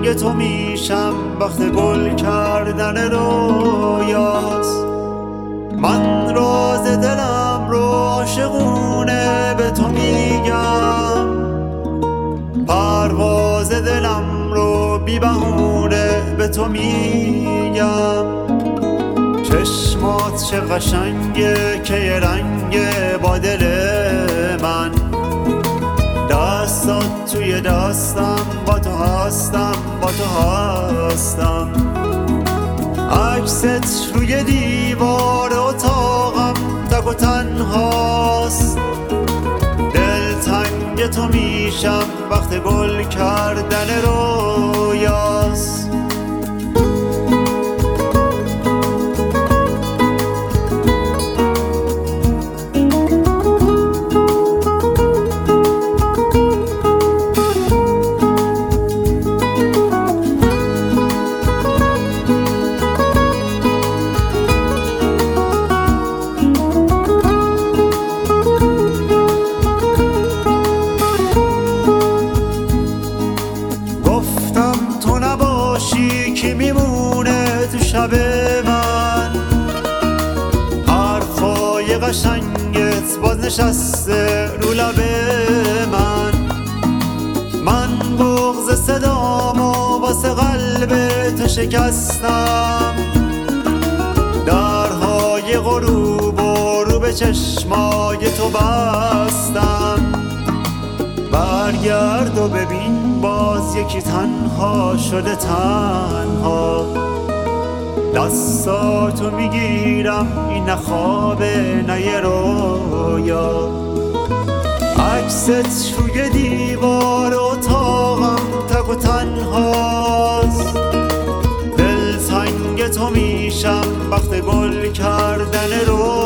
دلتنگ تو میشم وقت گل کردن رویاست. من راز دلم رو عاشقونه به تو میگم، پرواز دلم رو بی بهونه به تو میگم. چشمات چه قشنگه که یه رنگه با دل من، دستات توی دستم با تو هستم، با تو هستم. عکست روی دیوار اتاقم تک و تنهاست. دلتنگ تو میشم وقت گل کردن رویاست. تو نباشی کی میمونه تو شب من؟ حرفای قشنگت باز نشسته رو لب من. من بغض صدامو واسه قلب تو شکستم، درهای غروب و رو به چشمای تو بستم. برگرد و ببین باز یکی تنها شده تنها. دستاتو میگیرم این نه خوابه نه یه رویا. عکست روی دیوار اتاقم تک و تنهاست. دلتنگ تو میشم وقت گل کردن رویا.